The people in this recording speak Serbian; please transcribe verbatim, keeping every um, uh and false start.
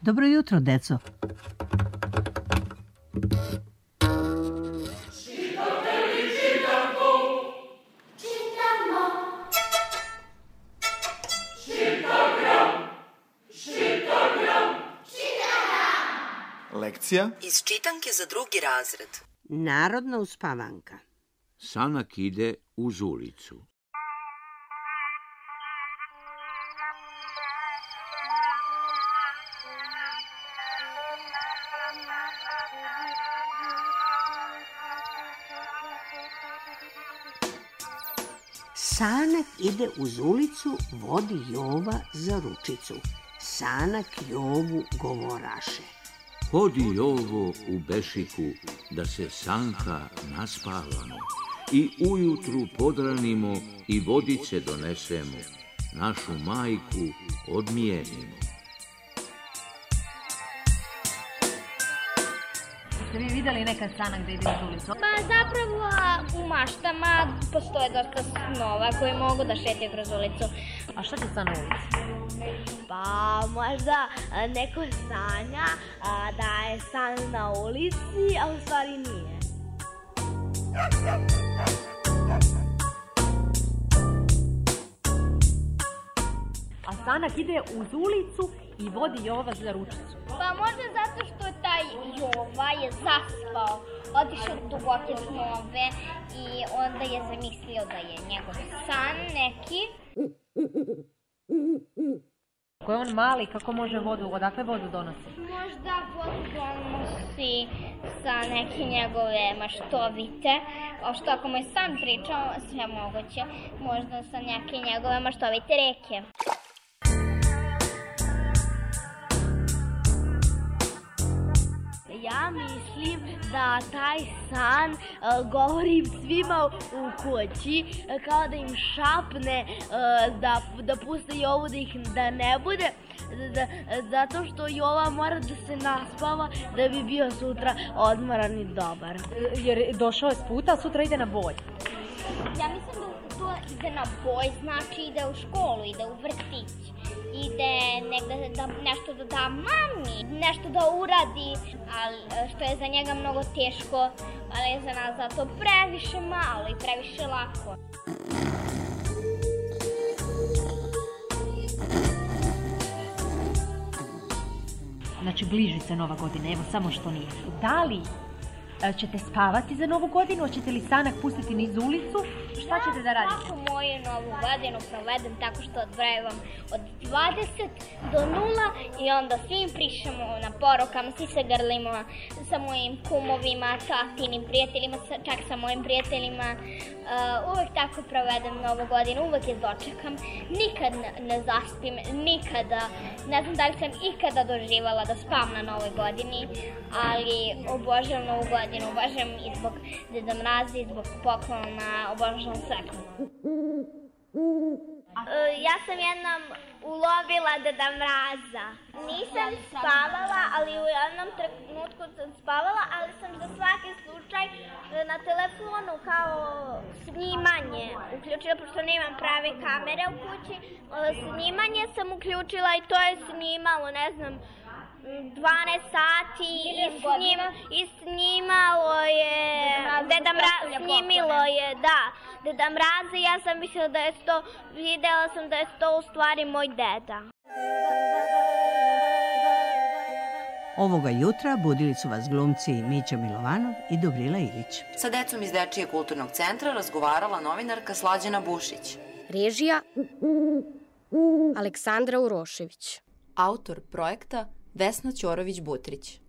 Dobro jutro, deco. Lekcija iz čitanke za drugi razred. Narodna uspavanka. Sanak ide uz ulicu. Sanak ide uz ulicu, vodi Jova za ručicu. Sanak Jovu govoraše. Hodi Jovo u bešiku, da se Sanka naspavamo i ujutru podranimo i vodice donesemo, našu majku odmijenimo. Ste vi videli nekad Sanak da ide uz ulicu? Pa zapravo u maštama postoje dosta snova koji mogu da šetaju kroz ulicu. A šta će san na ulici? Pa možda neko sanja da je san na ulici, a u stvari nije. A Sanak ide uz ulicu i vodi Jova za ručicu. Pa možda zato što taj Jova je zaspao, otišao u duboke snove i onda je zamislio da je njegov san neki. Ako je on mali, kako može vodu, odakle vodu donosi? Možda vodu donosi sa neke njegove maštovite, a što ako mu je san pričao, sve moguće, možda sa neke njegove maštovite reke. Ja mislim da taj san uh, govori svima u kući, uh, kao da im šapne uh, da, da puste Jovu da ih da ne bude, da, zato što Jova mora da se naspava da bi bio sutra odmoran i dobar. Jer došao je s puta, a sutra ide na boj. Ja mislim da to ide na boj, znači ide u školu, ide u vrtić. Ide negde da nešto da da mami, nešto da uradi, ali što je za njega mnogo teško, ali je za nas zato previše malo i previše lako. Znači, bliži se Nova godina, evo samo što nije. Da li ćete spavati za Novu godinu, hoćete li Sanak pustiti niz ulicu? Šta ćete da radite? Ja svako moju Novu godinu provedem tako što odbrajavam od dvadeset do nula i onda svim prišamo na porukama, svi se grlimo sa mojim kumovima, tatinim prijateljima, čak sa mojim prijateljima. Uh, uvek tako provedem Novu godinu, uvek je dočekam. Nikad ne zaspim, nikada, ne znam da li sam ikada doživala da spavam na Novoj godini, ali obožavam Novu godinu, obožavam i zbog Deda Mraza, i zbog poklona, obožavam sve. Ja sam jednom ulovila Deda Mraza. Nisam spavala, ali u jednom trenutku sam spavala, ali sam za svaki slučaj na telefonu kao snimanje uključila, pošto nemam prave kamere u kući. Snimanje sam uključila i to je snimalo, ne znam, dvanaest sati i, snim, i snimalo je, Deda Mraza, snimilo je, da, Deda Mraza i ja sam mislila da je to, videla sam da je to u stvari moj deda. Ovoga jutra budili su vas glumci Mića Milovanov i Dobrila Ilić. Sa decom iz Dečijeg kulturnog centra razgovarala novinarka Slađana Bušić. Režija Aleksandra Urošević. Autor projekta Vesna Ćorović-Butrić.